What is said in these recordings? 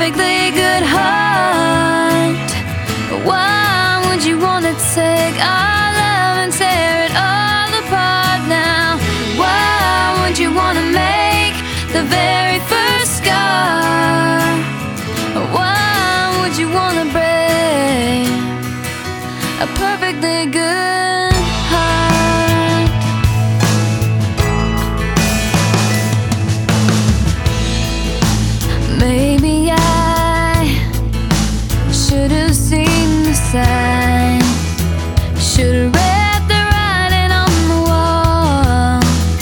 perfectly good heart. Why would you wanna take our love and tear it all apart now? Why would you wanna make the very first scar? Why would you wanna break a perfectly good heart? Maybe I should have seen the sign, should have read the writing on the wall,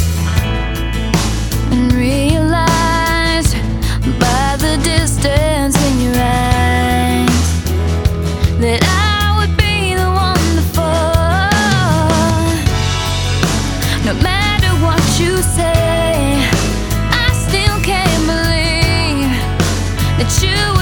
and realized by the distance in your eyes that I would be the one to fall. No matter what you say, I still can't believe that you